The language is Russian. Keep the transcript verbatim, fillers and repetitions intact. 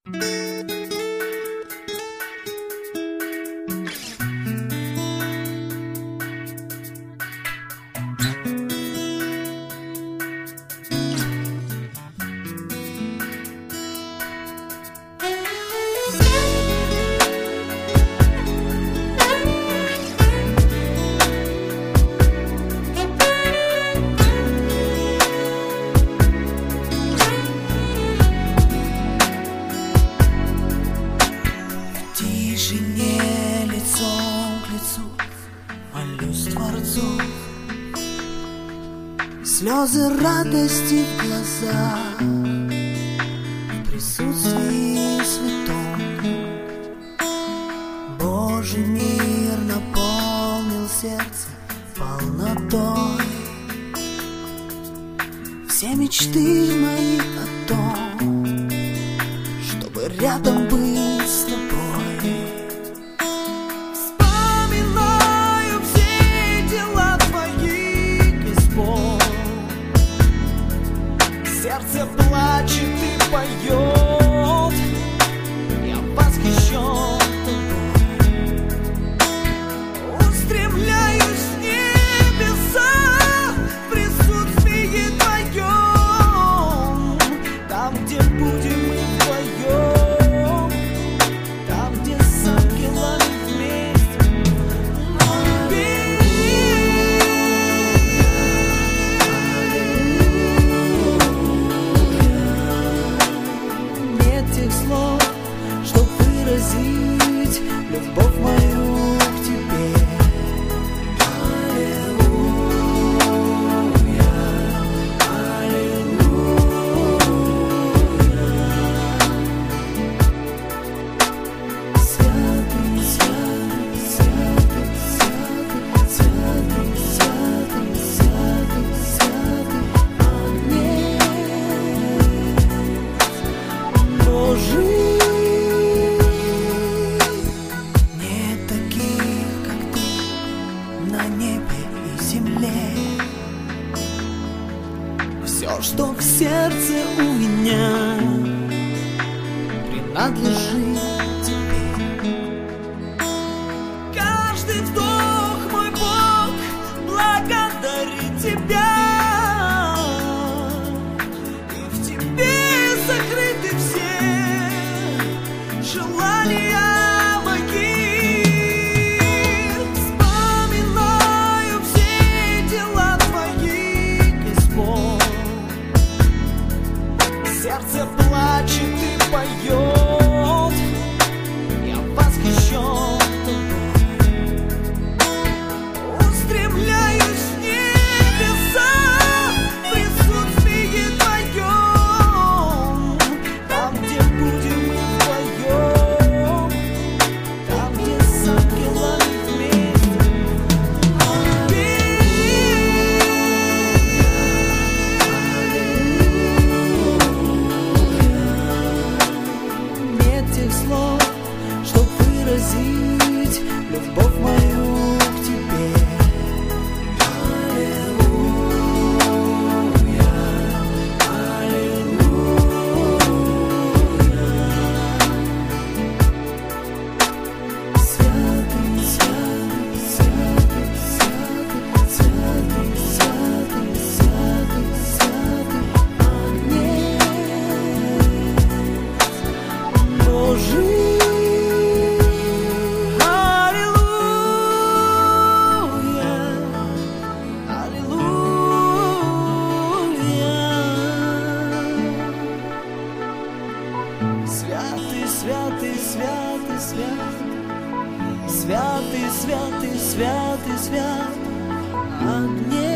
Слезы радости в глазах, в присутствии святом. Божий мир наполнил сердце полнотой. Все мечты мои о том, чтобы рядом быть с тобой. Сердце плачет и поет, я восхищен тобой. Устремляюсь в небеса в присутствии твоем. Там, где будем мы вдвоем, там, где с ангелами вместе. Слов, чтоб выразить любовь мою к тебе. Аллилуйя, аллилуйя. Святый, святый, святый, святый, святый, святый, святый, святый, Агнец Божий. Нет таких, как ты, на небе и земле. Все, что в сердце у меня, принадлежит тебе. Каждый вдох, мой Бог, благодарит тебя. И в тебе закрыты все желания мои. Вспоминаю все дела твои, Господь. Сердце плачет и поет, я восхищен тобой. Устремляюсь в небеса в присутствии твоем. Там, где будем мы вдвоем, там, где с ангелами вместе. Нет тех слов, чтоб выразить любовь мою к тебе. Аллилуйя, аллилуйя. Святый, святый, святый, святый, святый, святый, святый, святый, Агнец Божий. Святый, святый, святый, святый, святый, святый, святый, святый, Агнец.